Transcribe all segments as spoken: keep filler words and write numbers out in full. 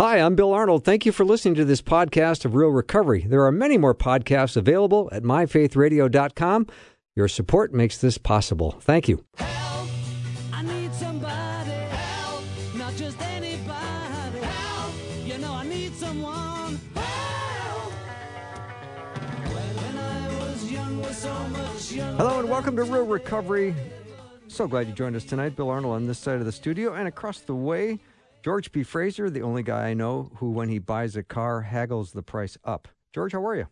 Hi, I'm Bill Arnold. Thank you for listening to this podcast of Real Recovery. There are many more podcasts available at my faith radio dot com. Your support makes this possible. Thank you. Help, I need somebody. Help, not just anybody. Help, you know I need someone. Help. When I was young, was so much younger. Hello and welcome to Real Recovery. So glad you joined us tonight. Bill Arnold on this side of the studio, and across the way, George P. Fraser, the only guy I know who, when he buys a car, haggles the price up. George, how are you?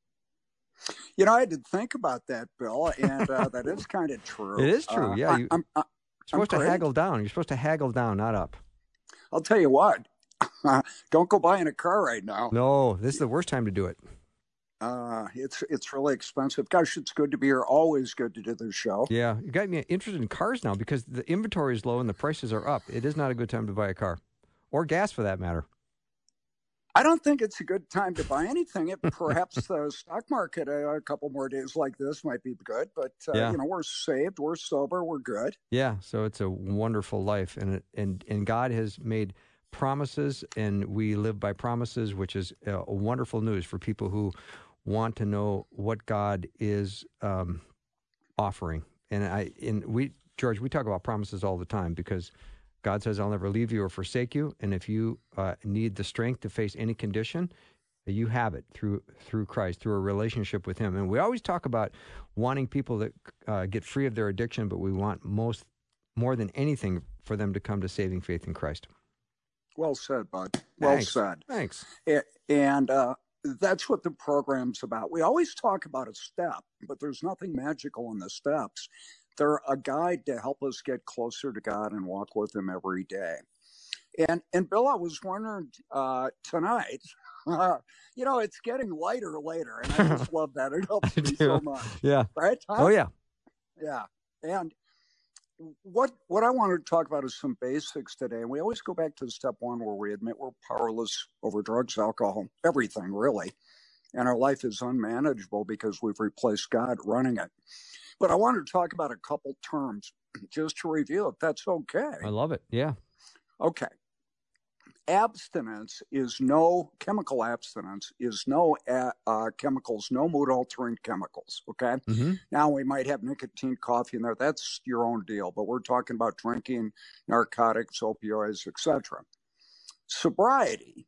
You know, I had to think about that, Bill, and uh, that is kind of true. It is true, uh, yeah. You, I, I'm, I'm, you're supposed I'm to great. haggle down. You're supposed to haggle down, not up. I'll tell you what, don't go buying a car right now. No, this is the worst time to do it. Uh, it's it's really expensive. Gosh, it's good to be here. Always good to do this show. Yeah, you got me interested in cars now because the inventory is low and the prices are up. It is not a good time to buy a car, or gas for that matter. I don't think it's a good time to buy anything. It, perhaps the stock market uh, a couple more days like this might be good, but uh, Yeah. you know, we're saved, we're sober, we're good. Yeah, so it's a wonderful life, and it, and and God has made promises, and we live by promises, which is uh, wonderful news for people who want to know what God is um, offering. And I, and we, George, we talk about promises all the time because God says, "I'll never leave you or forsake you." And if you uh, need the strength to face any condition, you have it through through Christ, through a relationship with Him. And we always talk about wanting people that uh, get free of their addiction, but we want most, more than anything, for them to come to saving faith in Christ. Well said, bud. Well Thanks. said. Thanks. A- And uh, that's what the program's about. We always talk about a step, but there's nothing magical in the steps. They're a guide to help us get closer to God and walk with Him every day. And and Bill, I was wondering uh, tonight, uh, you know, it's getting lighter later, and I just love that. It helps I me do. so much. Yeah. Right? Huh? Oh, yeah. Yeah. And what what I wanted to talk about is some basics today. And we always go back to step one where we admit we're powerless over drugs, alcohol, everything really. And our life is unmanageable because we've replaced God running it. But I wanted to talk about a couple terms just to review, if that's okay. I love it. Yeah. Okay. Abstinence is no, chemical abstinence is no uh, uh, chemicals, no mood altering chemicals. Okay. Mm-hmm. Now we might have nicotine, coffee in there. That's your own deal. But we're talking about drinking, narcotics, opioids, et cetera. Sobriety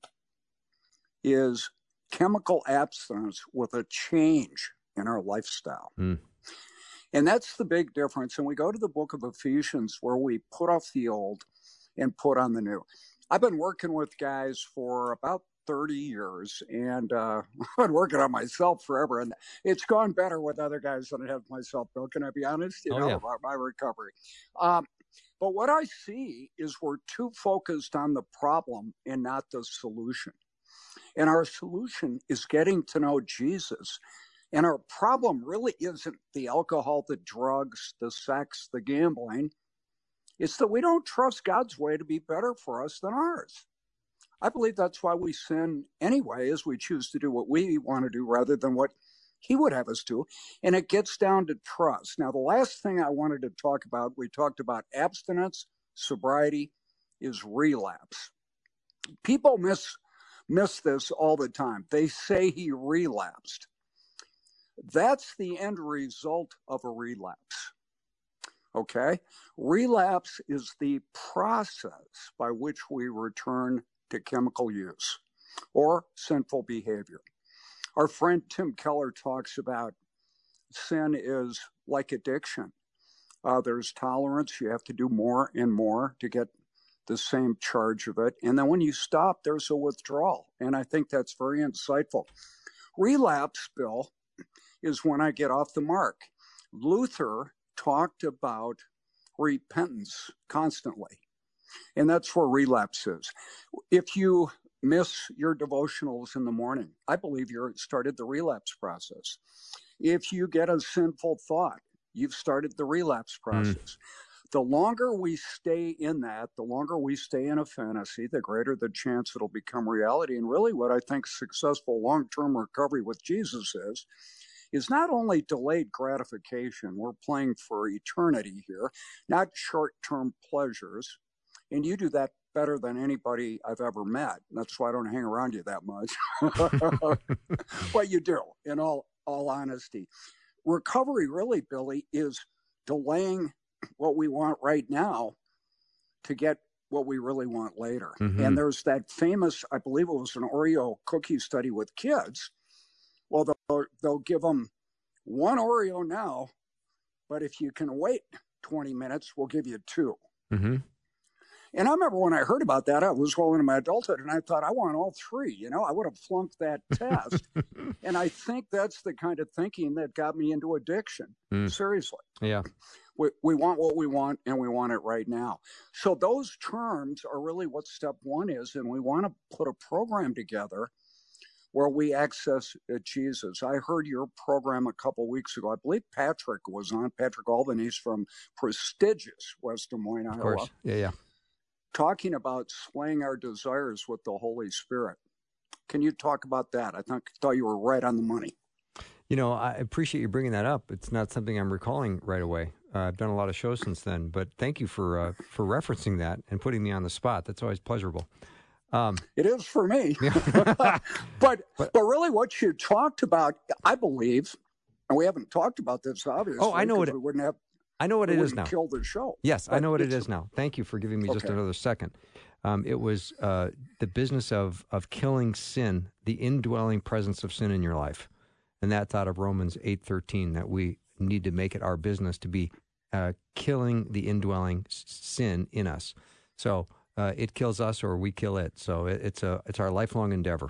is chemical abstinence with a change in our lifestyle. Mm. And that's the big difference. And we go to the book of Ephesians where we put off the old and put on the new. I've been working with guys for about thirty years, and uh, I've been working on myself forever. And it's gone better with other guys than it has myself, Bill. Can I be honest? You Oh, know, yeah. about my recovery. Um, but what I see is we're too focused on the problem and not the solution. And our solution is getting to know Jesus. And our problem really isn't the alcohol, the drugs, the sex, the gambling. It's that we don't trust God's way to be better for us than ours. I believe that's why we sin anyway, is we choose to do what we want to do rather than what He would have us do. And it gets down to trust. Now, the last thing I wanted to talk about, we talked about abstinence, sobriety, is relapse. People miss, miss this all the time. They say he relapsed. That's the end result of a relapse. Okay? Relapse is the process by which we return to chemical use or sinful behavior. Our friend Tim Keller talks about sin is like addiction. Uh, there's tolerance. You have to do more and more to get the same charge of it. And then when you stop, there's a withdrawal. And I think that's very insightful. Relapse, Bill, is when I get off the mark. Luther talked about repentance constantly. And that's where relapse is. If you miss your devotionals in the morning, I believe you've started the relapse process. If you get a sinful thought, you've started the relapse process. Mm. The longer we stay in that, the longer we stay in a fantasy, the greater the chance it'll become reality. And really what I think successful long-term recovery with Jesus is, is not only delayed gratification, we're playing for eternity here, not short-term pleasures. And you do that better than anybody I've ever met. That's why I don't hang around you that much. But you do, in all, all honesty. Recovery, really, Billy, is delaying what we want right now to get what we really want later. Mm-hmm. And there's that famous, I believe it was an Oreo cookie study with kids. Well, they'll, they'll give them one Oreo now, but if you can wait twenty minutes, we'll give you two. Mm-hmm. And I remember when I heard about that, I was well into my adulthood, and I thought, I want all three. You know, I would have flunked that test. And I think that's the kind of thinking that got me into addiction. Mm. Seriously. Yeah. We, we want what we want, and we want it right now. So those terms are really what step one is, and we want to put a program together where we access uh, Jesus. I heard your program a couple weeks ago. I believe Patrick was on, Patrick Albanese from prestigious West Des Moines, Iowa. Of course. Yeah, yeah. Talking about slaying our desires with the Holy Spirit. Can you talk about that? I thought, thought you were right on the money. You know, I appreciate you bringing that up. It's not something I'm recalling right away. Uh, I've done a lot of shows since then, but thank you for uh, for referencing that and putting me on the spot. That's always pleasurable. Um, it is for me. but, but but really what you talked about, I believe, and we haven't talked about this, obviously. Oh, I know what it, we wouldn't have, I know what it is now. Kill the show. Yes, I know what it is now. Thank you for giving me just okay. another second. Um, it was uh, the business of of killing sin, the indwelling presence of sin in your life. And that's out of Romans eight thirteen, that we need to make it our business to be uh, killing the indwelling s- sin in us. So uh, it kills us or we kill it. So it, it's a it's our lifelong endeavor.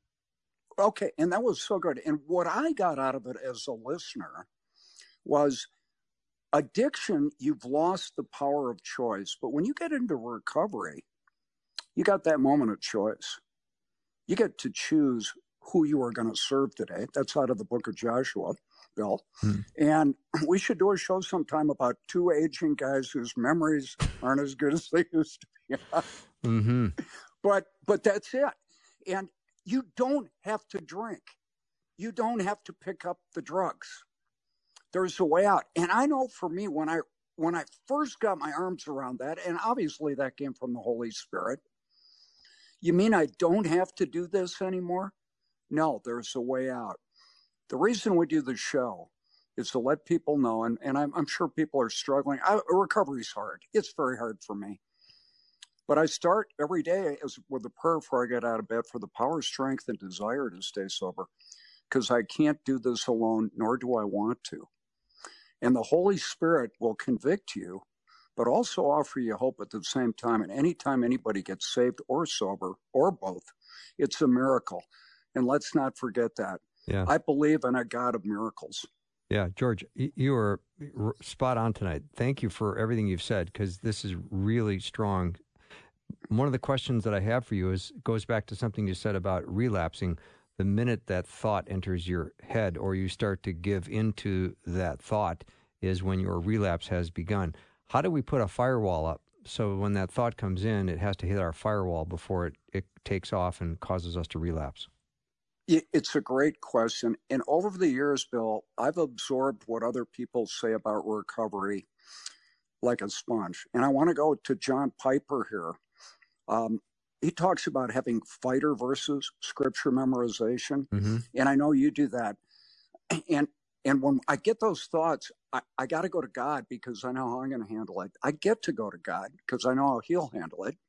Okay, and that was so good. And what I got out of it as a listener was addiction, you've lost the power of choice. But when you get into recovery, you got that moment of choice. You get to choose who you are going to serve today. That's out of the book of Joshua, Bill. Hmm. And we should do a show sometime about two aging guys whose memories aren't as good as they used to be. mm-hmm. But but that's it. And you don't have to drink. You don't have to pick up the drugs. There's a way out. And I know for me, when I when I first got my arms around that, and obviously that came from the Holy Spirit, you mean I don't have to do this anymore? No, there's a way out. The reason we do the show is to let people know, and, and I'm, I'm sure people are struggling. I, recovery's hard. It's very hard for me. But I start every day as, with a prayer before I get out of bed for the power, strength, and desire to stay sober, because I can't do this alone, nor do I want to. And the Holy Spirit will convict you, but also offer you hope at the same time. And anytime anybody gets saved or sober, or both, it's a miracle. And let's not forget that. Yeah. I believe in a God of miracles. Yeah, George, you are spot on tonight. Thank you for everything you've said, because this is really strong. One of the questions that I have for you is goes back to something you said about relapsing. The minute that thought enters your head or you start to give into that thought is when your relapse has begun. How do we put a firewall up so when that thought comes in, it has to hit our firewall before it, it takes off and causes us to relapse? It's a great question. And over the years, Bill, I've absorbed what other people say about recovery like a sponge. And I want to go to John Piper here. Um, he talks about having fighter versus scripture memorization. Mm-hmm. And I know you do that. And and when I get those thoughts, I, I got to go to God because I know how I'm going to handle it. I get to go to God because I know how he'll handle it.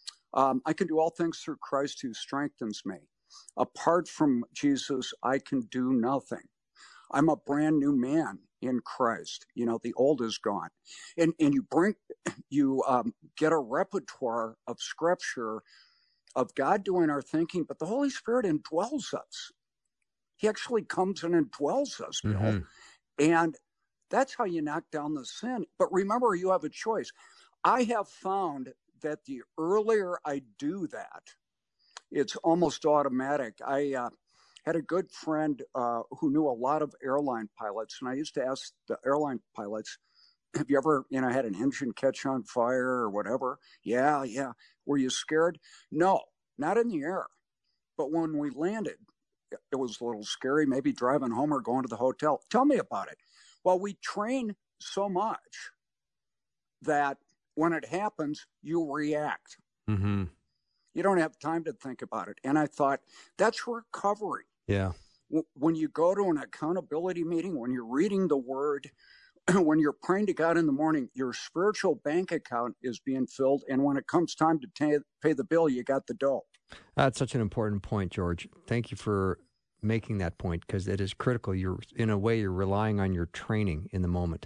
Um, I can do all things through Christ who strengthens me. Apart from Jesus, I can do nothing. I'm a brand new man in Christ. You know, the old is gone. And and you bring, you um, get a repertoire of scripture of God doing our thinking, but the Holy Spirit indwells us. He actually comes in and dwells us, Bill. Mm-hmm. And that's how you knock down the sin. But remember, you have a choice. I have found that the earlier I do that, it's almost automatic. I uh, had a good friend uh, who knew a lot of airline pilots, and I used to ask the airline pilots, have you ever, you know, had an engine catch on fire or whatever? Yeah, yeah. Were you scared? No, not in the air. But when we landed, it was a little scary, maybe driving home or going to the hotel. Tell me about it. Well, we train so much that when it happens, you react. Mm-hmm. You don't have time to think about it. And I thought, that's recovery. Yeah. When you go to an accountability meeting, when you're reading the Word, when you're praying to God in the morning, your spiritual bank account is being filled. And when it comes time to t- pay the bill, you got the dough. That's such an important point, George. Thank you for making that point, because it is critical. You're, in a way, you're relying on your training in the moment.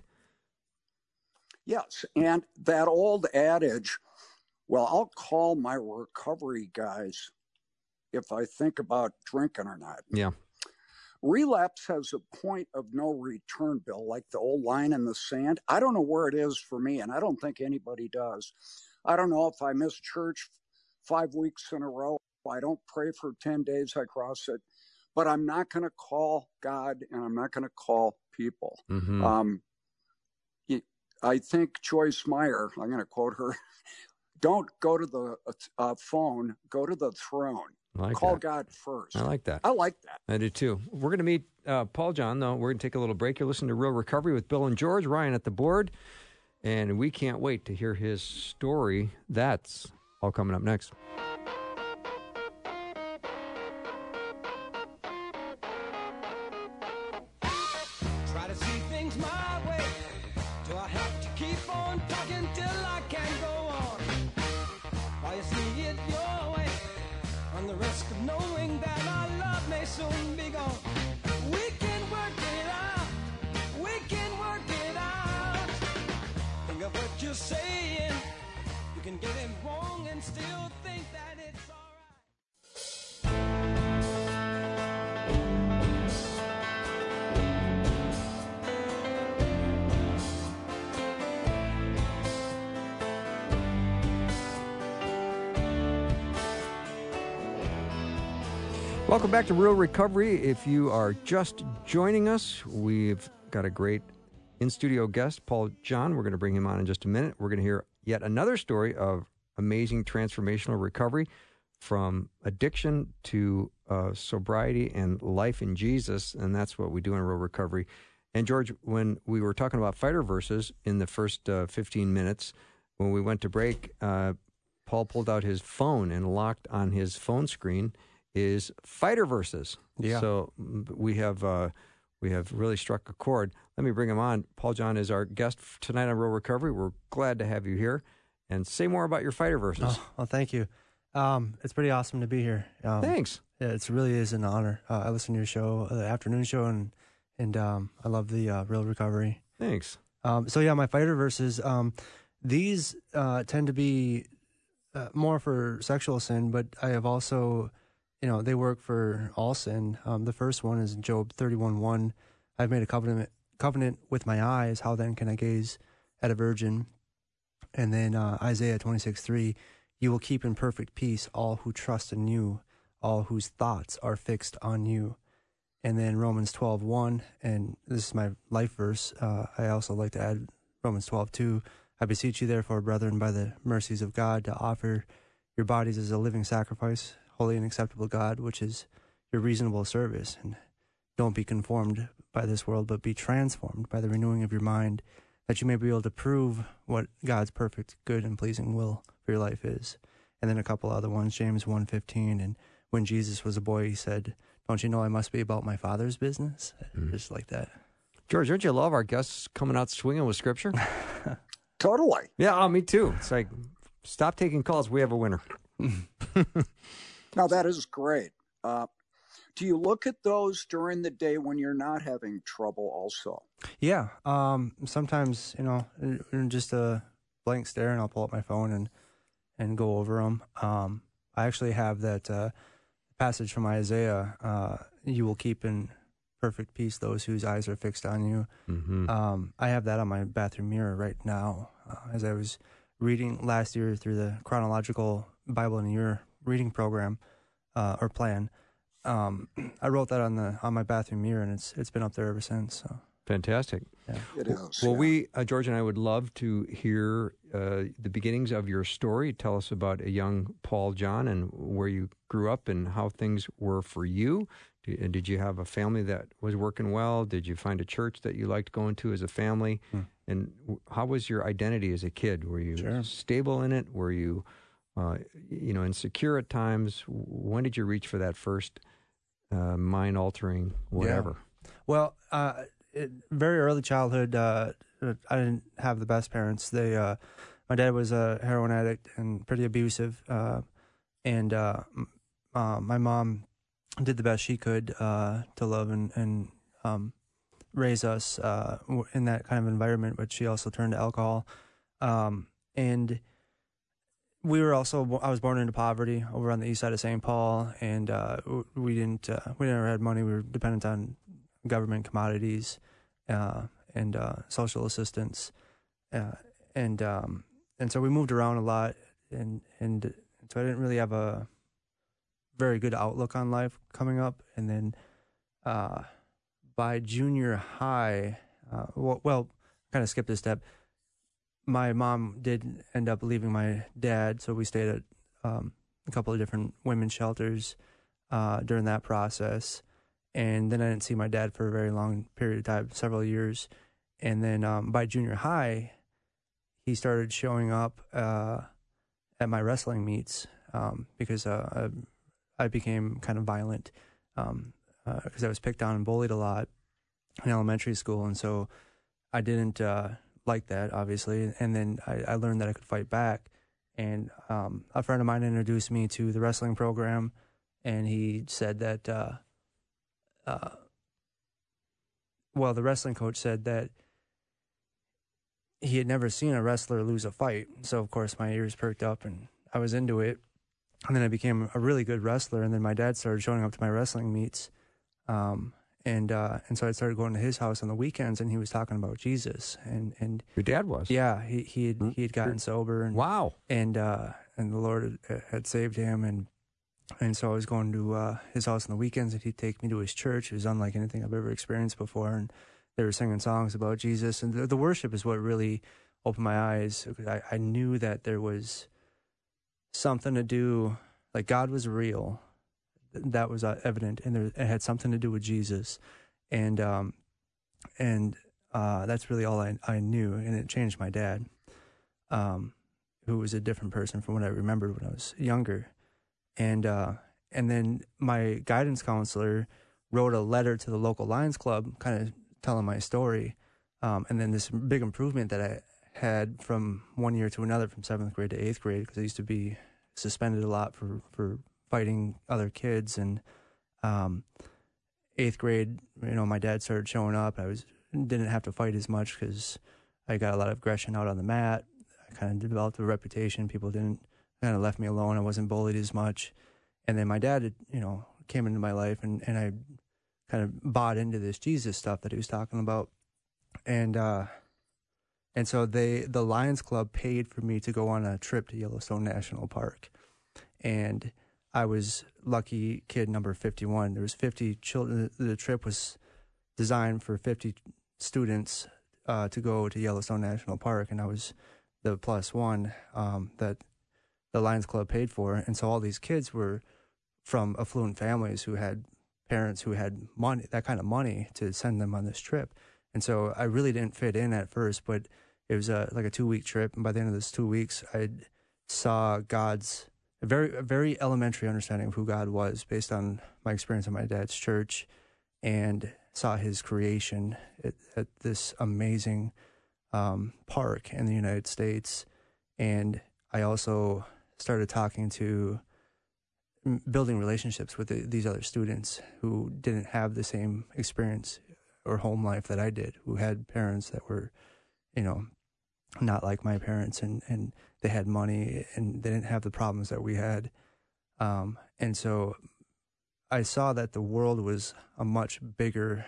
Yes. And that old adage, well, I'll call my recovery guys if I think about drinking or not. Yeah. Relapse has a point of no return, Bill, like the old line in the sand. I don't know where it is for me, and I don't think anybody does. I don't know if I miss church five weeks in a row. I don't pray for ten days, I cross it. But I'm not going to call God, and I'm not going to call people. Mm-hmm. Um, I think Joyce Meyer, I'm going to quote her, don't go to the uh, phone, go to the throne. I like Call that. God first. I like that. I like that. I do too. We're going to meet uh, Paul John, though. We're going to take a little break. You're listening to Real Recovery with Bill and George, Ryan at the board. And we can't wait to hear his story. That's all coming up next. Try to see things my way. Do I have to keep on talking till I can go on? While you see it your way, on the risk of knowing that our love may soon be gone. We can work it out. We can work it out. Think of what you're saying. You can get it wrong and still think that it's all right. Welcome back to Real Recovery. If you are just joining us, we've got a great in-studio guest, Paul John. We're going to bring him on in just a minute. We're going to hear yet another story of amazing transformational recovery from addiction to uh, sobriety and life in Jesus, and that's what we do in Real Recovery. And George, when we were talking about fighter verses in the first uh, fifteen minutes, when we went to break, uh, Paul pulled out his phone and locked on his phone screen is fighter verses. Yeah. So we have uh, we have really struck a chord. Let me bring him on. Paul John is our guest tonight on Real Recovery. We're glad to have you here. And say more about your fighter verses. Oh, well, thank you. Um, it's pretty awesome to be here. Um, Thanks. Yeah, it really is an honor. Uh, I listen to your show, uh, the afternoon show, and and um, I love the uh, Real Recovery. Thanks. Um, so yeah, my fighter verses. Um, these uh, tend to be uh, more for sexual sin, but I have also, you know, they work for all sin. Um, the first one is Job thirty-one one. I've made a covenant covenant with my eyes. How then can I gaze at a virgin? And then uh, Isaiah twenty-six three. You will keep in perfect peace all who trust in you, all whose thoughts are fixed on you. And then Romans twelve one, and this is my life verse. Uh, I also like to add Romans twelve two. I beseech you, therefore, brethren, by the mercies of God, to offer your bodies as a living sacrifice, holy and acceptable God, which is your reasonable service. And don't be conformed by this world, but be transformed by the renewing of your mind, that you may be able to prove what God's perfect, good, and pleasing will for your life is. And then a couple other ones, James one fifteen, and when Jesus was a boy, he said, don't you know I must be about my Father's business? Mm. Just like that. George, don't you love our guests coming out swinging with Scripture? Totally. Yeah, oh, me too. It's like, stop taking calls. We have a winner. Now, that is great. Uh, do you look at those during the day when you're not having trouble also? Yeah. Um, sometimes, you know, just a blank stare, and I'll pull up my phone and, and go over them. Um, I actually have that uh, passage from Isaiah, uh, you will keep in perfect peace those whose eyes are fixed on you. Mm-hmm. Um, I have that on my bathroom mirror right now. Uh, as I was reading last year through the chronological Bible in a Year reading program uh, or plan, um, I wrote that on the on my bathroom mirror, and it's it's been up there ever since. So. Fantastic. Yeah. It is. Well, yeah. we, uh, George and I would love to hear uh, the beginnings of your story. Tell us about a young Paul John and where you grew up and how things were for you. Did, did you have a family that was working well? Did you find a church that you liked going to as a family? Hmm. And how was your identity as a kid? Were you sure. stable in it? Were you uh, you know, insecure at times. When did you reach for that first uh, mind-altering whatever? Yeah. Well, uh, it, very early childhood, uh, I didn't have the best parents. They, uh, my dad was a heroin addict and pretty abusive, uh, and uh, uh, my mom did the best she could uh, to love and, and um, raise us uh, in that kind of environment, but she also turned to alcohol. Um, and we were also, I was born into poverty over on the east side of Saint Paul, and uh, we didn't, uh, we never had money. We were dependent on government commodities uh, and uh, social assistance. Uh, and um, and so we moved around a lot, and, and so I didn't really have a very good outlook on life coming up. And then uh, by junior high, uh, well, well kind of skipped a step. My mom did end up leaving my dad, so we stayed at um, a couple of different women's shelters uh, during that process. And then I didn't see my dad for a very long period of time, several years. And then um, by junior high, he started showing up uh, at my wrestling meets um, because uh, I, I became kind of violent um, uh, because I was picked on and bullied a lot in elementary school. And so I didn't... Uh, like that, obviously, and then I, I learned that I could fight back, and um, a friend of mine introduced me to the wrestling program, and he said that, uh, uh, well, the wrestling coach said that he had never seen a wrestler lose a fight, so of course my ears perked up, and I was into it, and then I became a really good wrestler, and then my dad started showing up to my wrestling meets, um, And uh, and so I started going to his house on the weekends, and he was talking about Jesus. And, and your dad was, yeah, he he had he had gotten sober, and wow, and uh, and the Lord had, had saved him, and and so I was going to uh, his house on the weekends, and he'd take me to his church. It was unlike anything I've ever experienced before, and they were singing songs about Jesus, and the, the worship is what really opened my eyes. I, I knew that there was something to do, like God was real. That was uh, evident, and there, it had something to do with Jesus, and um, and uh, that's really all I I knew, and it changed my dad, um, who was a different person from what I remembered when I was younger, and uh, and then my guidance counselor wrote a letter to the local Lions Club, kind of telling my story, um, and then this big improvement that I had from one year to another, from seventh grade to eighth grade, because I used to be suspended a lot for for. fighting other kids, and um, eighth grade, you know, my dad started showing up. I was didn't have to fight as much because I got a lot of aggression out on the mat. I kind of developed a reputation. People didn't kind of left me alone. I wasn't bullied as much. And then my dad, had, you know, came into my life, and, and I kind of bought into this Jesus stuff that he was talking about. And uh, and so they the Lions Club paid for me to go on a trip to Yellowstone National Park, and I was lucky kid number fifty-one. There was fifty children. The trip was designed for fifty students uh, to go to Yellowstone National Park, and I was the plus one um, that the Lions Club paid for. And so all these kids were from affluent families who had parents who had money, that kind of money, to send them on this trip. And so I really didn't fit in at first, but it was a, like a two-week trip, and by the end of this two weeks, I saw God's A very, a very elementary understanding of who God was based on my experience at my dad's church, and saw his creation at, at this amazing um, park in the United States. And I also started talking to, building relationships with the, these other students who didn't have the same experience or home life that I did, who had parents that were, you know, not like my parents, and, and they had money, and they didn't have the problems that we had. Um, and so I saw that the world was a much bigger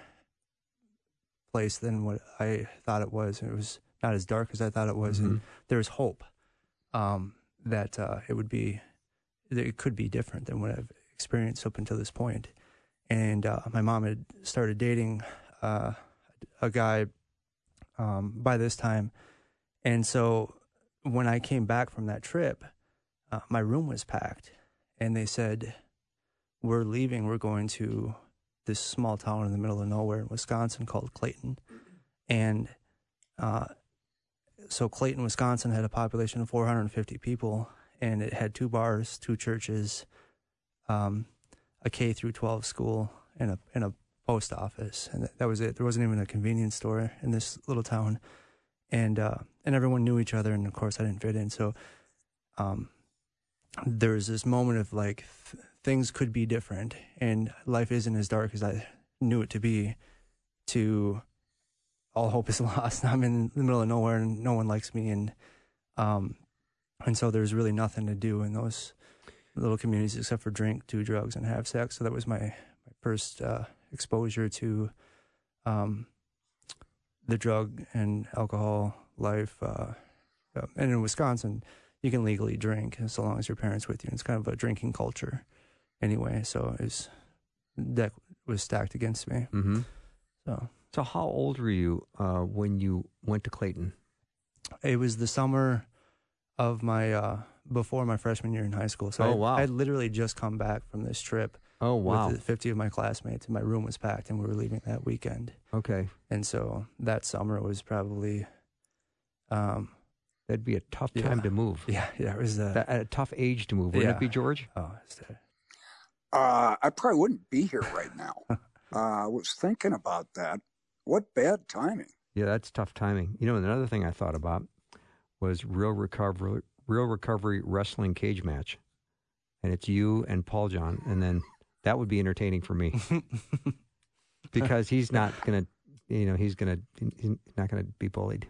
place than what I thought it was. It was not as dark as I thought it was. Mm-hmm. And there was hope um, that uh, it would be, that it could be different than what I've experienced up until this point. And uh, my mom had started dating uh, a guy um, by this time. And so when I came back from that trip, uh, my room was packed, and they said, we're leaving. We're going to this small town in the middle of nowhere in Wisconsin called Clayton. And uh, so Clayton, Wisconsin had a population of four hundred fifty people, and it had two bars, two churches, um, a K through twelve school, and a and a post office, and that was it. There wasn't even a convenience store in this little town, and uh, and everyone knew each other, and of course I didn't fit in. So, um, there was this moment of like th- things could be different, and life isn't as dark as I knew it to be. To all hope is lost. I'm in the middle of nowhere, and no one likes me, and um, and so there's really nothing to do in those little communities except for drink, do drugs, and have sex. So that was my, my first uh, exposure to um, the drug and alcohol life. Uh, and in Wisconsin, you can legally drink so long as your parents with you. It's kind of a drinking culture anyway. So it was, that was stacked against me. Mm-hmm. So, so how old were you uh, when you went to Clayton? It was the summer of my, uh, before my freshman year in high school. So oh, I, wow. I had literally just come back from this trip. Oh, wow. With fifty of my classmates, and my room was packed, and we were leaving that weekend. Okay. And so that summer was probably... Um, That'd be a tough yeah. time to move. Yeah, yeah, it was... Uh, That, at a tough age to move, wouldn't yeah. it be, George? Oh, it's uh, Uh, I probably wouldn't be here right now. uh, I was thinking about that. What bad timing. Yeah, that's tough timing. You know, another thing I thought about was Real Recovery, Real Recovery Wrestling Cage Match. And it's you and Paul John, and then that would be entertaining for me. Because he's not going to, you know, he's going to, he's not going to be bullied.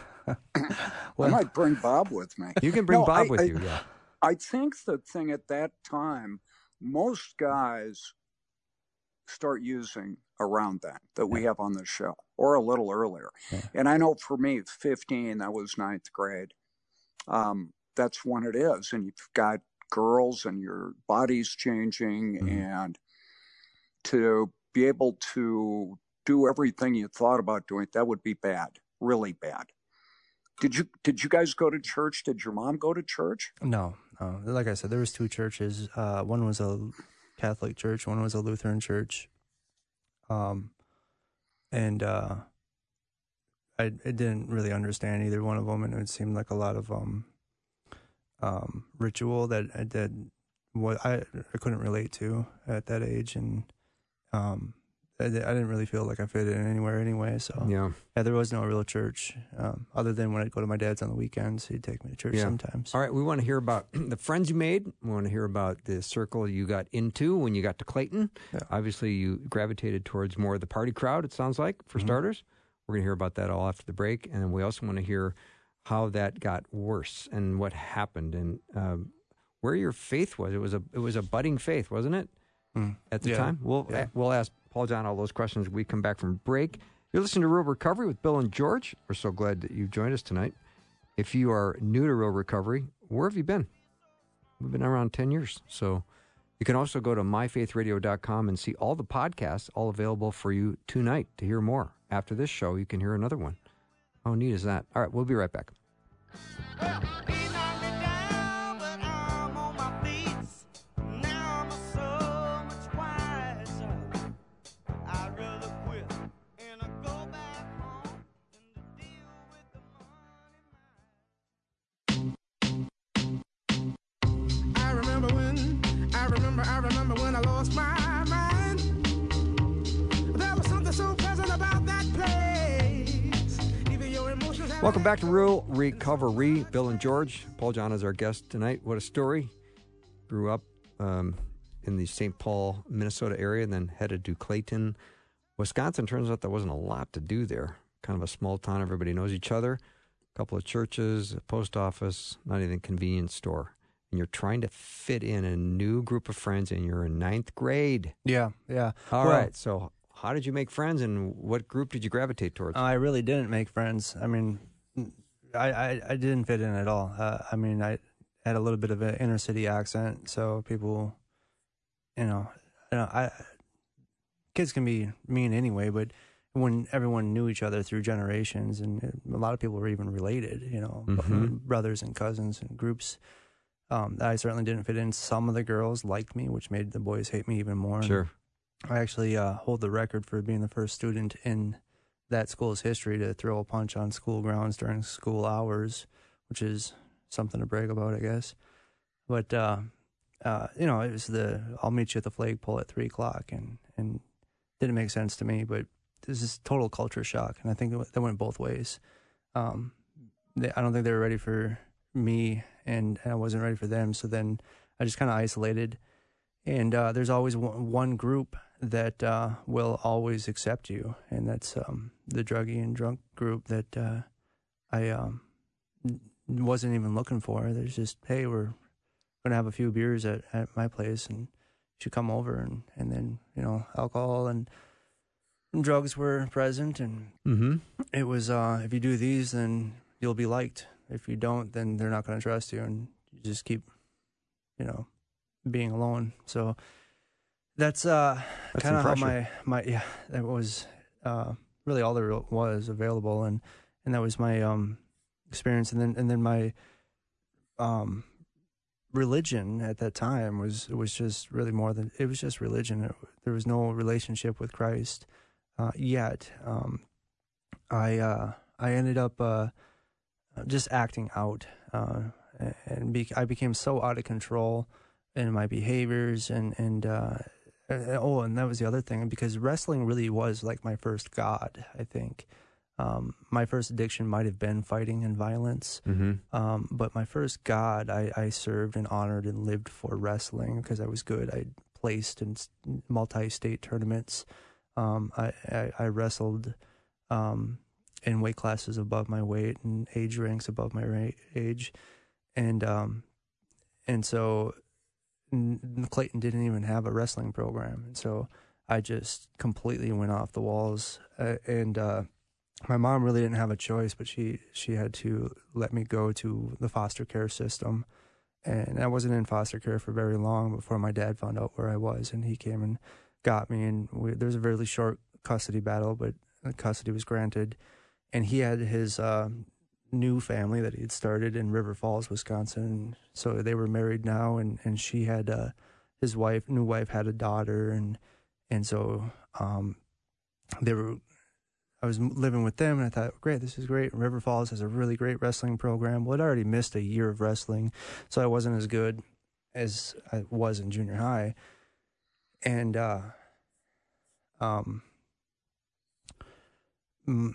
Well, I might bring Bob with me. You can bring No, Bob I, with I, you, yeah. I think the thing at that time, most guys start using around that, that we Yeah. have on the show, or a little earlier. Yeah. And I know for me, fifteen, that was ninth grade. Um, that's when it is. And you've got girls and your body's changing, Mhm. and to be able to do everything you thought about doing, that would be bad, really bad. Did you did you guys go to church? Did your mom go to church? no, no. Like I said, there was two churches. Uh, one was a Catholic church. One was a Lutheran church. Um, and uh, I, I didn't really understand either one of them, and it seemed like a lot of um, um, ritual that that what I I couldn't relate to at that age, and um, I, I didn't really feel like I fit in anywhere anyway. So Yeah. yeah, there was no real church, um, other than when I'd go to my dad's on the weekends. He'd take me to church Yeah. sometimes. All right, we want to hear about the friends you made. We want to hear about the circle you got into when you got to Clayton. Yeah. Obviously, you gravitated towards more of the party crowd, it sounds like, for Mhm. starters. We're going to hear about that all after the break. And then we also want to hear how that got worse and what happened and um, where your faith was. It was a it was a budding faith, wasn't it, Mm. at the Yeah. time? We'll, Yeah. we'll ask Paul John all those questions when we come back from break. You're listening to Real Recovery with Bill and George. We're so glad that you've joined us tonight. If you are new to Real Recovery, where have you been? We've been around ten years. So you can also go to my faith radio dot com and see all the podcasts, all available for you tonight to hear more. After this show, you can hear another one. How neat is that? All right, we'll be right back. Well, he knocked me down, but I'm on my feet. Now I'm so much wiser. I'd rather quit and I go back home than to deal with the money man. I remember when, I remember, I remember when I lost my mind. There was something so pleasant about that place. Even your emotions had Welcome back to Real Recovery. Bill and George. Paul John is our guest tonight. What a story. Grew up um, in the Saint Paul, Minnesota area, and then headed to Clayton, Wisconsin. Turns out there wasn't a lot to do there. Kind of a small town. Everybody knows each other. A couple of churches, a post office, not even a convenience store. And you're trying to fit in a new group of friends, and you're in ninth grade. Yeah, yeah. All right. Well, So how did you make friends, and what group did you gravitate towards? I really didn't make friends. I mean, I, I, I didn't fit in at all. Uh, I mean, I had a little bit of an inner city accent, so people, you know, you know, I kids can be mean anyway, but when everyone knew each other through generations, and it, a lot of people were even related, you know, Mhm. brothers and cousins and groups. Um, I certainly didn't fit in. Some of the girls liked me, which made the boys hate me even more. And Sure. I actually uh, hold the record for being the first student in that school's history to throw a punch on school grounds during school hours, which is something to brag about, I guess. but uh, uh, you know, it was the I'll meet you at the flagpole at three o'clock, and and didn't make sense to me. But this is total culture shock, and I think that went both ways. Um, they, I don't think they were ready for me, and, and I wasn't ready for them. So then I just kind of isolated. And uh, there's always one, one group that uh, will always accept you, and that's um, the druggy and drunk group that uh, I um, wasn't even looking for. There's just, hey, we're going to have a few beers at, at my place, and you should come over. And, and then, you know, alcohol and, and drugs were present, and Mm-hmm. it was, uh, if you do these, then you'll be liked. If you don't, then they're not going to trust you, and you just keep, you know, being alone. So that's uh That's kind of how some my my yeah that was uh really all there was available, and and that was my um experience. And then and then my um religion at that time was was just really more than it was just religion. It, there was no relationship with Christ uh yet. um I uh I ended up uh just acting out, uh and be, I became so out of control in my behaviors, and and uh, oh, and that was the other thing, because wrestling really was like my first god. I think um, my first addiction might have been fighting and violence, Mm-hmm. um, but my first god I, I served and honored and lived for wrestling, because I was good. I placed in multi-state tournaments. Um, I, I I wrestled um, in weight classes above my weight and age ranks above my ra- age, and um, and so. Clayton didn't even have a wrestling program, and so I just completely went off the walls. Uh, and uh, my mom really didn't have a choice, but she she had to let me go to the foster care system. And I wasn't in foster care for very long before my dad found out where I was, and he came and got me. And we, there was a really short custody battle, but custody was granted. And he had his uh, new family that he had started in River Falls, Wisconsin. So they were married now, and, and she had uh, his wife, new wife, had a daughter, and and so um, they were. I was living with them, and I thought, great, this is great. River Falls has a really great wrestling program. Well, I'd already missed a year of wrestling, so I wasn't as good as I was in junior high, and uh, um. Mm,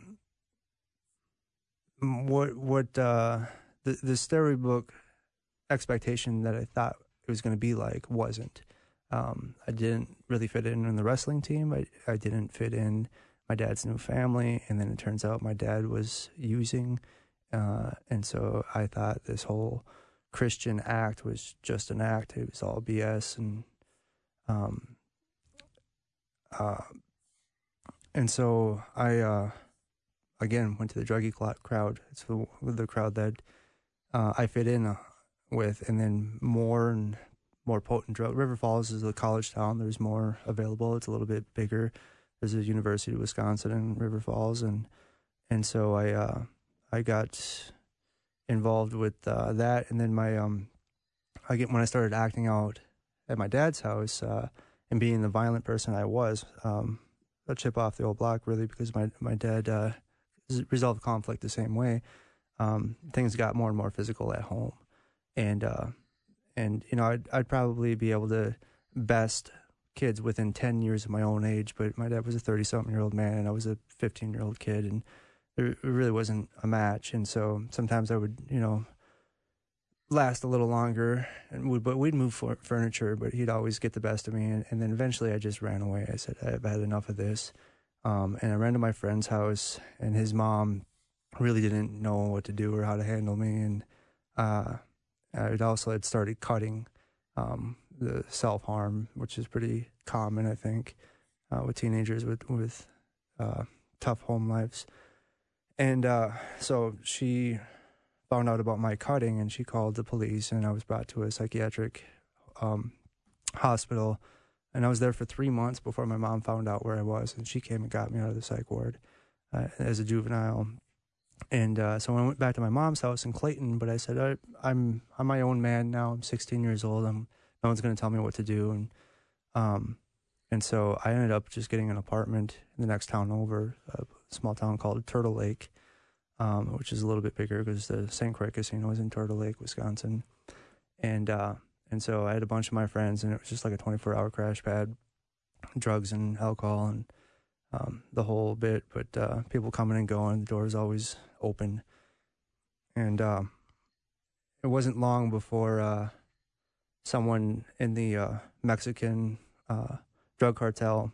What what uh, the the storybook expectation that I thought it was going to be like wasn't. Um, I didn't really fit in in the wrestling team. I I didn't fit in my dad's new family, and then it turns out my dad was using, uh, and so I thought this whole Christian act was just an act. It was all B S, and um, uh, and so I. Uh, Again, went to the druggy crowd. It's the, the crowd that uh, I fit in uh, with, and then more and more potent drug. River Falls is a college town. There's more available. It's a little bit bigger. There's a University of Wisconsin in River Falls, and and so I uh, I got involved with uh, that, and then my um I get when I started acting out at my dad's house uh, and being the violent person I was, um, a chip off the old block really, because my my dad. Uh, resolve conflict the same way. Um, things got more and more physical at home, and uh, and you know I'd I'd probably be able to best kids within ten years of my own age, but my dad was a thirty something year old man, and I was a fifteen year old kid, and there really wasn't a match. And so sometimes I would you know last a little longer, and would but we'd move for furniture, but he'd always get the best of me, and, and then eventually I just ran away. I said, I've had enough of this. Um, and I ran to my friend's house, and his mom really didn't know what to do or how to handle me. And uh, I also had started cutting um, the self-harm, which is pretty common, I think, uh, with teenagers with, with uh, tough home lives. And uh, so she found out about my cutting, and she called the police, and I was brought to a psychiatric um, hospital. And I was there for three months before my mom found out where I was, and she came and got me out of the psych ward uh, as a juvenile. And uh, so when I went back to my mom's house in Clayton, but I said, I, I'm I'm my own man now. I'm sixteen years old. I'm no one's going to tell me what to do. And um, and so I ended up just getting an apartment in the next town over, a small town called Turtle Lake, um, which is a little bit bigger because the Saint Croix Casino is in Turtle Lake, Wisconsin. And uh, And so I had a bunch of my friends, and it was just like a twenty-four hour crash pad, drugs and alcohol and um, the whole bit. But uh, people coming and going, the door was always open. And uh, it wasn't long before uh, someone in the uh, Mexican uh, drug cartel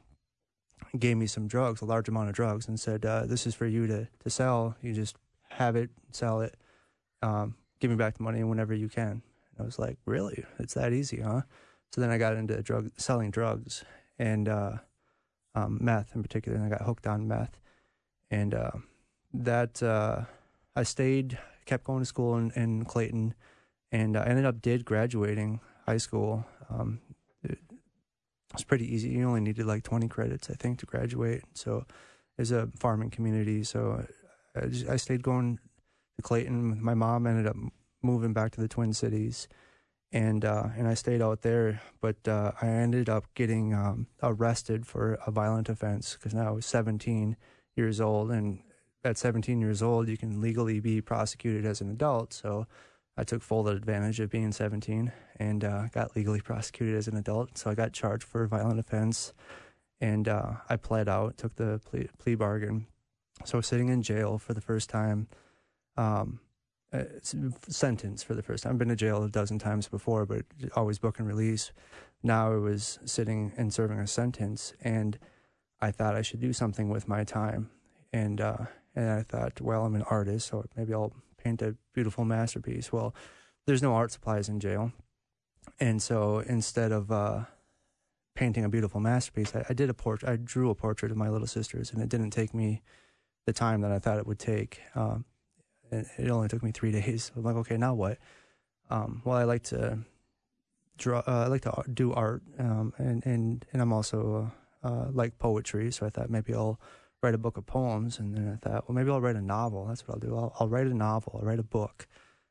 gave me some drugs, a large amount of drugs, and said, uh, this is for you to, to sell. You just have it, sell it, um, give me back the money whenever you can. And I was like, really? It's that easy, huh? So then I got into drug selling drugs and uh, um, meth in particular, and I got hooked on meth. And uh, that uh, I stayed, kept going to school in, in Clayton, and I ended up did graduating high school. Um, it, it was pretty easy. You only needed like twenty credits, I think, to graduate. So it was a farming community. So I, just, I stayed going to Clayton. My mom ended up moving back to the Twin Cities, and uh, and I stayed out there. But uh, I ended up getting um, arrested for a violent offense because now I was seventeen years old, and at seventeen years old, you can legally be prosecuted as an adult. So I took full advantage of being seventeen and uh, got legally prosecuted as an adult. So I got charged for a violent offense, and uh, I pled out, took the plea, plea bargain. So I was sitting in jail for the first time, um, uh, sentenced for the first time. I've been to jail a dozen times before, but always book and release. Now I was sitting and serving a sentence, and I thought I should do something with my time. And uh, and I thought, well, I'm an artist, so maybe I'll paint a beautiful masterpiece. Well, there's no art supplies in jail. And so instead of uh, painting a beautiful masterpiece, I, I did a portrait. I drew a portrait of my little sisters, and it didn't take me the time that I thought it would take. Um, it, it only took me three days. I'm like, okay, now what? Um, well, I like to draw. Uh, I like to do art, um, and and and I'm also uh, uh, like poetry. So I thought maybe I'll write a book of poems, and then I thought, well, maybe I'll write a novel. That's what I'll do. I'll, I'll write a novel. I'll write a book.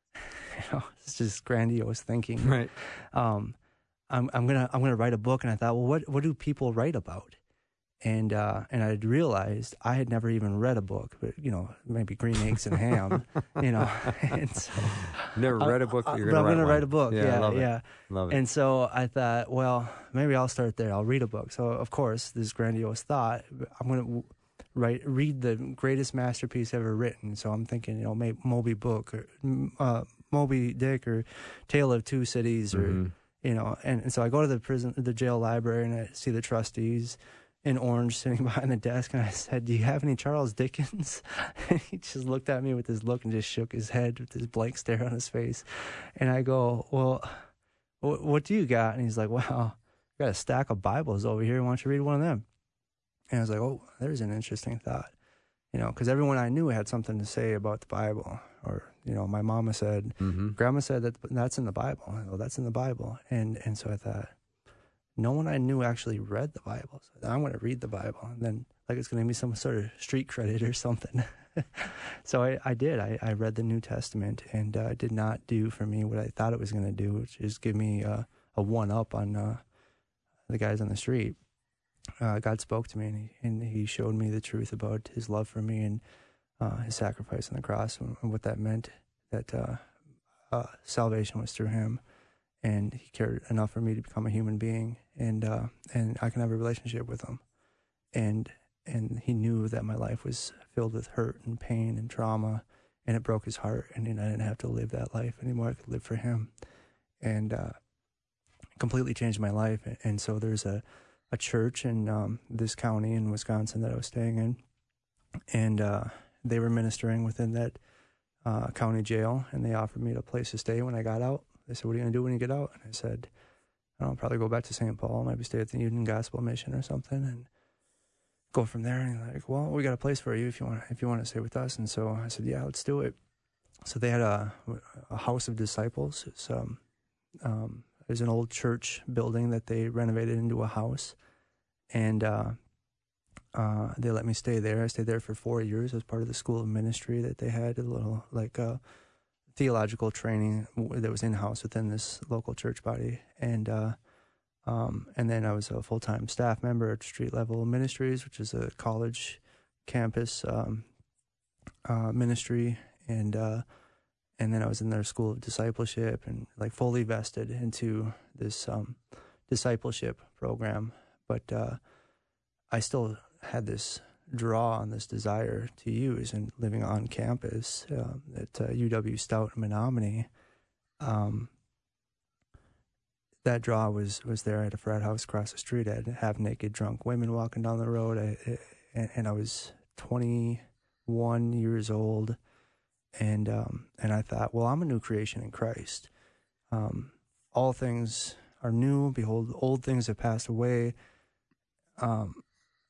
You know, it's just grandiose thinking. Right. Um, I'm I'm gonna I'm gonna write a book, and I thought, well, what what do people write about? And uh, and I realized I had never even read a book, but you know, maybe Green Eggs and Ham, you know. And so, Never read a book, but you're but gonna I'm gonna write, write a book. Yeah, Yeah, I love it. yeah. Love it. And so I thought, well, maybe I'll start there. I'll read a book. So of course, this grandiose thought, I'm gonna write read the greatest masterpiece ever written. So I'm thinking, you know, maybe Moby Book or uh, Moby Dick or Tale of Two Cities, or Mm-hmm. you know. And, and so I go to the prison, the jail library, and I see the trustees in orange sitting behind the desk, and I said, do you have any Charles Dickens? And he just looked at me with this look and just shook his head with this blank stare on his face. And I go, well, wh- what do you got? And he's like, well, I got a stack of Bibles over here. Why don't you read one of them? And I was like, oh, there's an interesting thought. You know, because everyone I knew had something to say about the Bible. Or, you know, my mama said, Mm-hmm. Grandma said that that's in the Bible. I go, that's in the Bible. And and so I thought, no one I knew actually read the Bible. So I'm going to read the Bible. And then, like, it's going to give me some sort of street credit or something. So I, I did. I, I read the New Testament, and uh, it did not do for me what I thought it was going to do, which is give me uh, a one-up on uh, the guys on the street. Uh, God spoke to me, and he, and he showed me the truth about his love for me and uh, his sacrifice on the cross, and, and what that meant, that uh, uh, salvation was through him. And he cared enough for me to become a human being, and uh, and I can have a relationship with him. And and he knew that my life was filled with hurt and pain and trauma, and it broke his heart. And I didn't have to live that life anymore. I could live for him, and uh, completely changed my life. And so there's a, a church in um, this county in Wisconsin that I was staying in, and uh, they were ministering within that uh, county jail, and they offered me a place to stay when I got out. They said, what are you going to do when you get out? And I said, I don't know, probably go back to Saint Paul, maybe stay at the Union Gospel Mission or something, and go from there. And he's like, well, we got a place for you if you want if you want to stay with us. And so I said, yeah, let's do it. So they had a, a house of disciples. It's, um, um, there's an old church building that they renovated into a house. And uh, uh, they let me stay there. I stayed there for four years as part of the school of ministry that they had, a little like uh, theological training that was in-house within this local church body. And uh, um, and then I was a full-time staff member at Street Level Ministries, which is a college campus um, uh, ministry. And uh, and then I was in their school of discipleship and like fully vested into this um, discipleship program. But uh, I still had this draw on this desire to use, and living on campus uh, at uh, U W Stout in Menominee. Um, that draw was, was there at a frat house across the street. I had half-naked drunk women walking down the road, I, I, and I was twenty-one years old, and um, and I thought, well, I'm a new creation in Christ. Um, all things are new. Behold, old things have passed away. Um,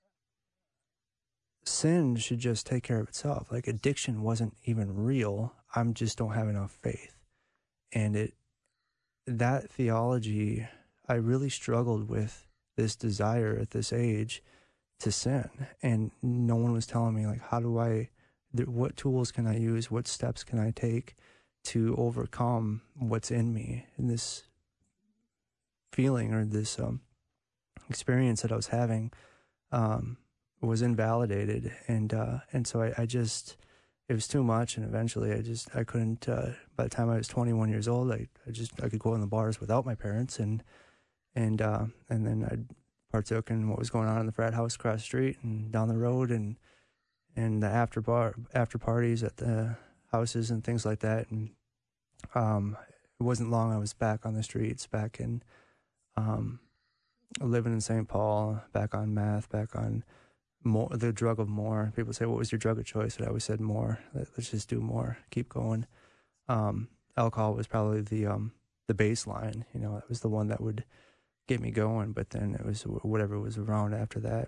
sin should just take care of itself. Like, addiction wasn't even real. I just don't have enough faith. And it, that theology, I really struggled with this desire at this age to sin. And no one was telling me, like, how do I, what tools can I use? What steps can I take to overcome what's in me? And this feeling or this um, experience that I was having um, was invalidated. And, uh, and so I, I just... it was too much, and eventually I just, I couldn't, uh, by the time I was twenty-one years old, I, I just, I could go in the bars without my parents, and, and, uh, and then I partook in what was going on in the frat house across the street and down the road, and, and the after bar, after parties at the houses and things like that, and, um, it wasn't long I was back on the streets, back in, um, living in Saint Paul, back on meth, back on more, the drug of more. People say, what was your drug of choice? And I always said more. Let's just do more. Keep going. Um, alcohol was probably the um, the baseline. You know, it was the one that would get me going. But then it was whatever was around after that.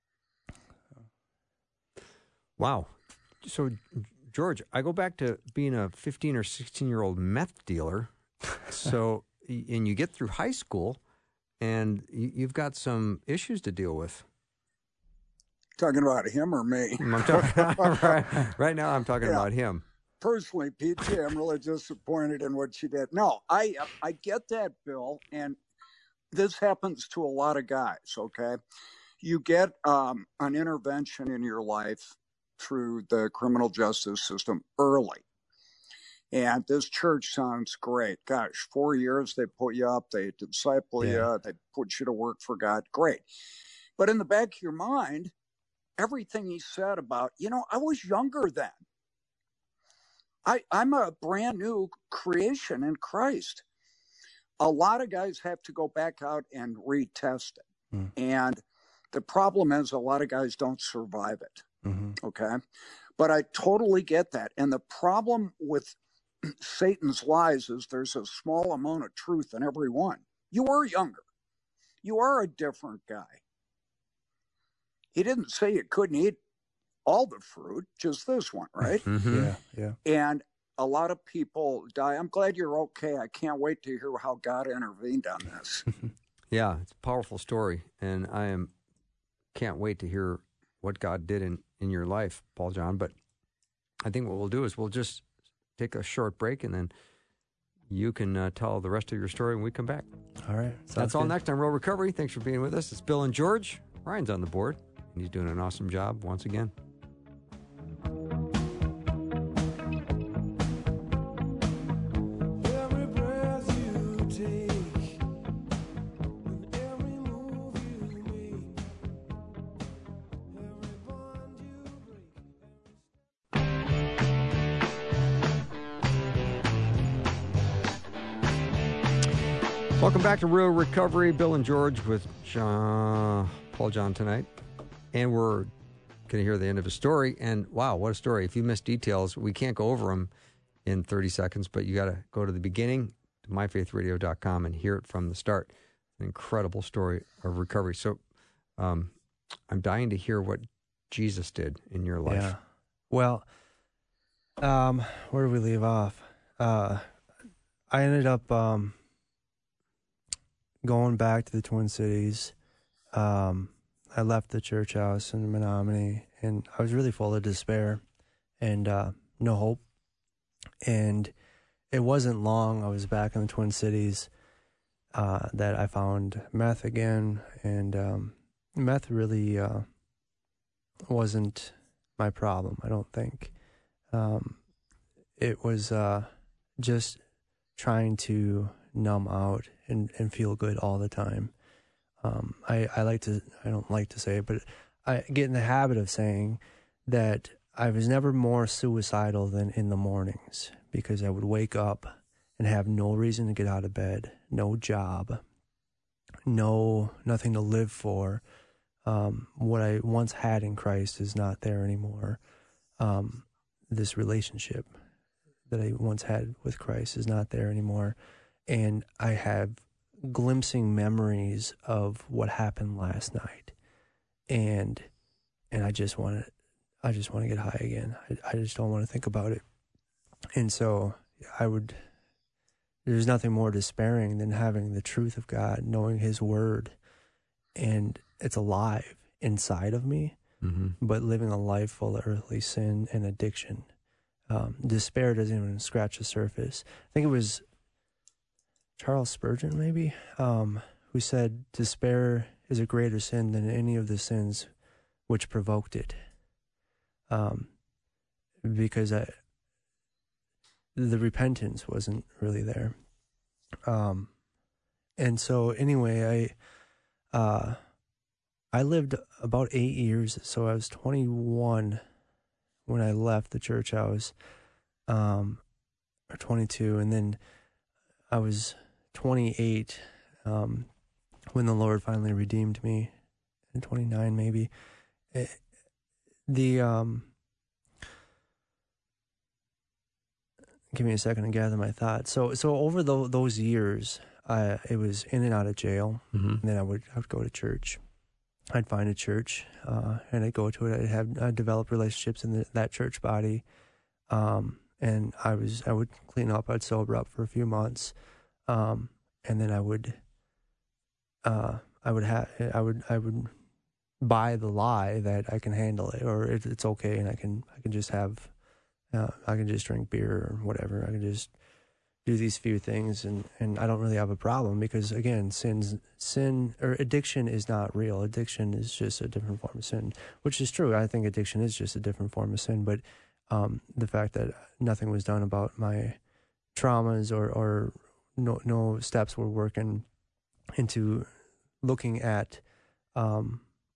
Wow. So, George, I go back to being a fifteen or sixteen-year-old meth dealer. So, and you get through high school, and you've got some issues to deal with. Talking about him or me? I'm talking, right, right now I'm talking yeah. about him. Personally, P T, I'm really disappointed in what she did. No, I I get that, Bill, and this happens to a lot of guys, okay? You get um, an intervention in your life through the criminal justice system early. And this church sounds great. Gosh, four years, they put you up, they disciple yeah. you, they put you to work for God. Great. But in the back of your mind, everything he said about, you know, I was younger then. I, I'm a brand new creation in Christ. A lot of guys have to go back out and retest it. Mm. And the problem is a lot of guys don't survive it. Mm-hmm. Okay. But I totally get that. And the problem with Satan's lies is there's a small amount of truth in every one. You were younger. You are a different guy. He didn't say you couldn't eat all the fruit, just this one, right? Mm-hmm. Yeah, yeah. And a lot of people die. I'm glad you're okay. I can't wait to hear how God intervened on this. Yeah, it's a powerful story, and I am can't wait to hear what God did in, in your life, Paul John. But I think what we'll do is we'll just take a short break, and then you can uh, tell the rest of your story when we come back. All right. That's good. all next on Real Recovery. Thanks for being with us. It's Bill and George. Ryan's on the board, and he's doing an awesome job once again. Welcome back to Real Recovery. Bill and George with John, Paul John tonight. And we're going to hear the end of his story. And wow, what a story. If you missed details, we can't go over them in thirty seconds, but you got to go to the beginning, to my faith radio dot com, and hear it from the start. An incredible story of recovery. So um, I'm dying to hear what Jesus did in your life. Yeah. Well, um, where do we leave off? Uh, I ended up... Um, going back to the Twin Cities. um, I left the church house in Menominee, and I was really full of despair and uh, no hope. And it wasn't long, I was back in the Twin Cities, uh, that I found meth again. And um, meth really uh, wasn't my problem, I don't think. Um, it was uh, just trying to numb out and, and feel good all the time. Um, I, I like to, I don't like to say it, but I get in the habit of saying that I was never more suicidal than in the mornings, because I would wake up and have no reason to get out of bed, no job, no, nothing to live for. Um, what I once had in Christ is not there anymore. Um, this relationship that I once had with Christ is not there anymore. And I have glimpsing memories of what happened last night. And, and I just want to, I just want to get high again. I, I just don't want to think about it. And so I would, there's nothing more despairing than having the truth of God, knowing his word, and it's alive inside of me, mm-hmm. but living a life full of earthly sin and addiction. Um, despair doesn't even scratch the surface. I think it was Charles Spurgeon, maybe, um, who said, despair is a greater sin than any of the sins which provoked it. Um, because I, the repentance wasn't really there. Um, and so anyway, I, uh, I lived about eight years. So I was twenty-one when I left the church house, um, or twenty-two. And then I was twenty-eight, um, when the Lord finally redeemed me, and twenty-nine maybe. It, the, um, give me a second to gather my thoughts. So, so over the, those years, I, it was in and out of jail. Mm-hmm. And then I would, I would go to church. I'd find a church, uh, and I'd go to it. I'd have, I'd develop relationships in the, that church body. Um, and I was, I would clean up, I'd sober up for a few months. Um, and then I would, uh, I would have, I would, I would buy the lie that I can handle it, or it, it's okay. And I can, I can just have, uh, I can just drink beer or whatever. I can just do these few things, and, and I don't really have a problem, because again, sin's, sin or addiction is not real. Addiction is just a different form of sin, which is true. I think addiction is just a different form of sin, but um, the fact that nothing was done about my traumas, or, or no, no steps were working into looking at, um,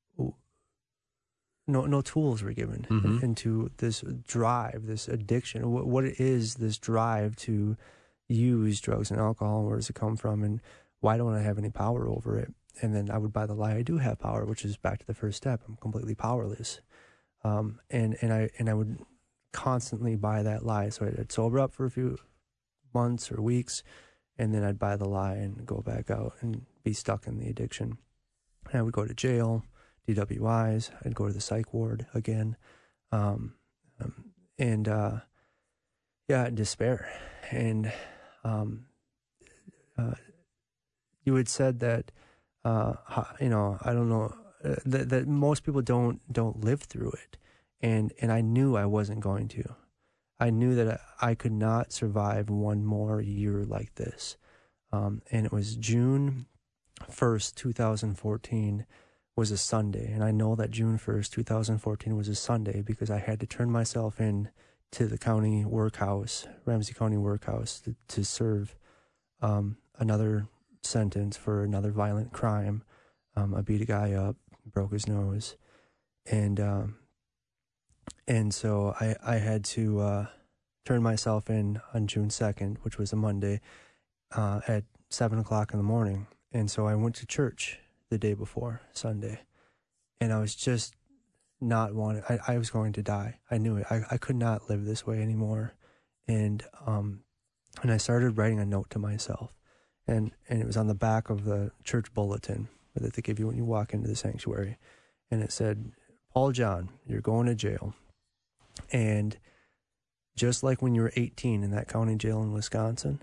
no, no tools were given mm-hmm. into this drive, this addiction, what, what it is, this drive to use drugs and alcohol, and where does it come from, and why don't I have any power over it? And then I would buy the lie, I do have power, which is back to the first step. I'm completely powerless. Um, and, and I, and I would constantly buy that lie. So I'd sober up for a few months or weeks, and then I'd buy the lie and go back out and be stuck in the addiction. And I would go to jail, D W Is. I'd go to the psych ward again. Um, um, and, uh, yeah, despair. And, um, uh, you had said that, uh, you know, I don't know, uh, that, that most people don't, don't live through it. And, and I knew I wasn't going to. I knew that I could not survive one more year like this. Um, and it was June first, two thousand fourteen was a Sunday. And I know that June first, two thousand fourteen was a Sunday, because I had to turn myself in to the county workhouse, Ramsey County workhouse, to, to serve um, another sentence for another violent crime. Um, I beat a guy up, broke his nose. And, um, and so I, I had to uh, turn myself in on June second, which was a Monday, uh, at seven o'clock in the morning. And so I went to church the day before, Sunday, and I was just not wanting, I, I was going to die. I knew it. I, I could not live this way anymore. And, um, and I started writing a note to myself, and, and it was on the back of the church bulletin that they give you when you walk into the sanctuary. And it said, Paul John, you're going to jail. And just like when you were eighteen in that county jail in Wisconsin,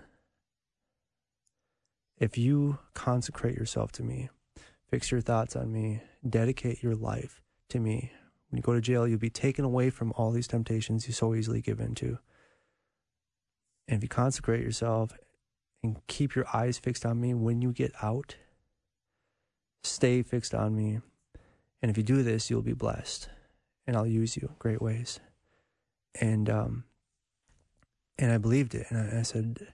if you consecrate yourself to me, fix your thoughts on me, dedicate your life to me, when you go to jail, you'll be taken away from all these temptations you so easily give into. And if you consecrate yourself and keep your eyes fixed on me when you get out, stay fixed on me. And if you do this, you'll be blessed, and I'll use you in great ways. And um, and I believed it. And I, I said,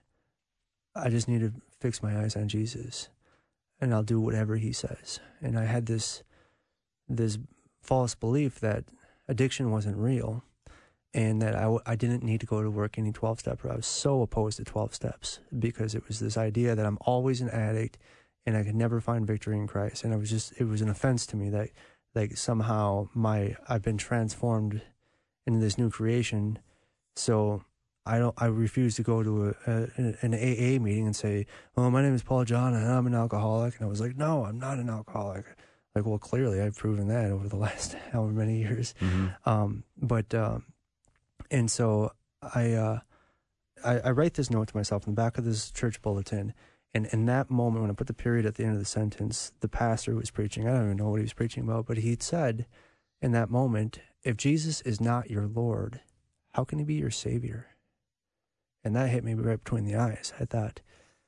I just need to fix my eyes on Jesus, and I'll do whatever he says. And I had this this false belief that addiction wasn't real, and that I, w- I didn't need to go to work any twelve-step. I was so opposed to twelve steps because it was this idea that I'm always an addict and I could never find victory in Christ. And it was just, it was an offense to me that like somehow my, I've been transformed into this new creation. So I don't, I refuse to go to a, a, an A A meeting and say, oh, my name is Paul John and I'm an alcoholic. And I was like, no, I'm not an alcoholic. Like, well, clearly I've proven that over the last however many years. Mm-hmm. Um, but, um, and so I, uh, I, I write this note to myself in the back of this church bulletin. And in that moment, when I put the period at the end of the sentence, the pastor was preaching. I don't even know what he was preaching about, but he said in that moment, if Jesus is not your Lord, how can he be your Savior? And that hit me right between the eyes. I thought,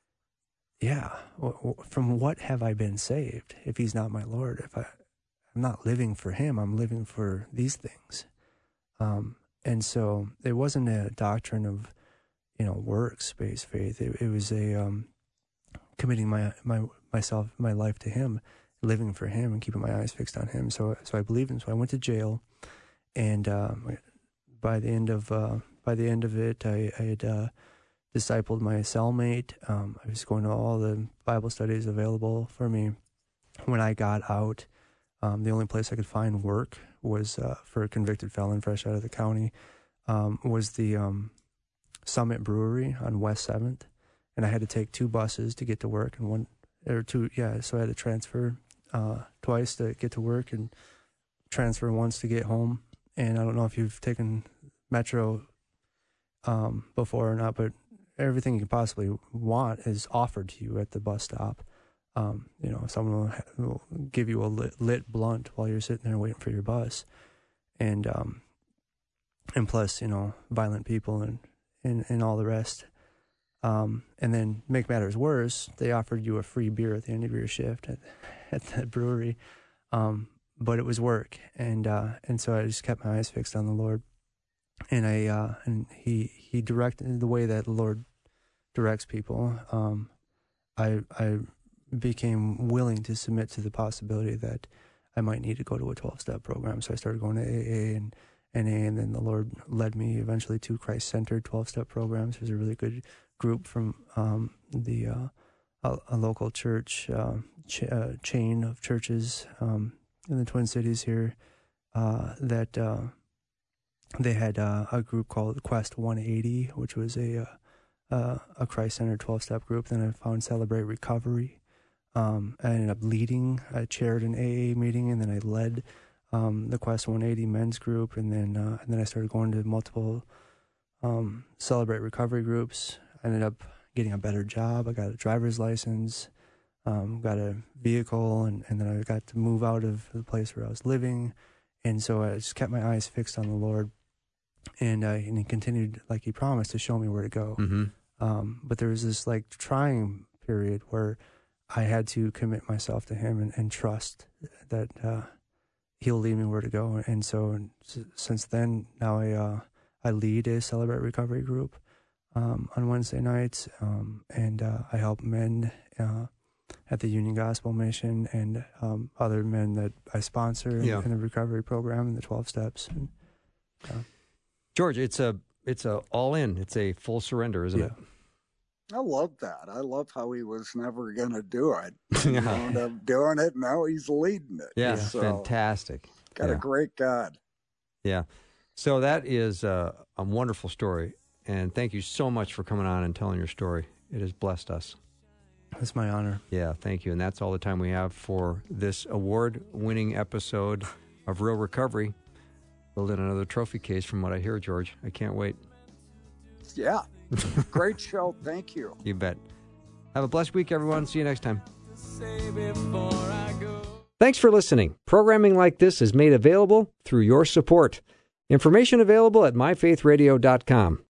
yeah, from what have I been saved if he's not my Lord? If I, I'm not living for him, I'm living for these things. Um, and so it wasn't a doctrine of, you know, works-based faith. It, it was a um, committing my my myself, my life to him, living for him, and keeping my eyes fixed on him. So, so I believed him. So I went to jail, and um, by the end of uh, by the end of it, I, I had uh, discipled my cellmate. Um, I was going to all the Bible studies available for me. When I got out, um, the only place I could find work was uh, for a convicted felon fresh out of the county. Um, was the um, Summit Brewery on West seventh, and I had to take two buses to get to work, and one or two, yeah. So I had to transfer uh, twice to get to work, and transfer once to get home. And I don't know if you've taken Metro um, before or not, but everything you can possibly want is offered to you at the bus stop. Um, you know, someone will, ha- will give you a lit, lit blunt while you're sitting there waiting for your bus, and um, and plus, you know, violent people and. And, and all the rest. Um, and then, make matters worse, they offered you a free beer at the end of your shift at, at the brewery. Um, but it was work. And uh, and so I just kept my eyes fixed on the Lord. And I uh, and he, he directed the way that the Lord directs people. Um, I I became willing to submit to the possibility that I might need to go to a twelve-step program. So I started going to A A and N A, and then the Lord led me eventually to Christ-centered twelve-step programs. There's a really good group from um, the uh, a, a local church uh, ch- uh, chain of churches um, in the Twin Cities here uh, that uh, they had uh, a group called Quest one eighty, which was a uh, uh, a Christ-centered twelve-step group. Then I found Celebrate Recovery. Um, I ended up leading. I chaired an A A meeting, and then I led Um, the Quest one eighty men's group, and then uh, and then I started going to multiple um, Celebrate Recovery groups. I ended up getting a better job. I got a driver's license, um, got a vehicle, and, and then I got to move out of the place where I was living. And so I just kept my eyes fixed on the Lord, and uh, and he continued, like he promised, to show me where to go. Mm-hmm. Um, but there was this like trying period where I had to commit myself to him and, and trust that. Uh, He'll lead me where to go, and so since then, now I uh, I lead a Celebrate Recovery group um, on Wednesday nights, um, and uh, I help men uh, at the Union Gospel Mission and um, other men that I sponsor in, yeah. in the recovery program and the twelve steps. And, uh, George, it's a it's a all in, it's a full surrender, isn't yeah. it? I love that. I love how he was never going to do it. He wound up doing it, now he's leading it. Yeah, so, fantastic. Got yeah. a great God. Yeah. So that is a, a wonderful story, and thank you so much for coming on and telling your story. It has blessed us. It's my honor. Yeah, thank you. And that's all the time we have for this award-winning episode of Real Recovery. Building another trophy case from what I hear, George. I can't wait. Yeah. Great show. Thank you. You bet. Have a blessed week, everyone. See you next time. Thanks for listening. Programming like this is made available through your support. Information available at my faith radio dot com.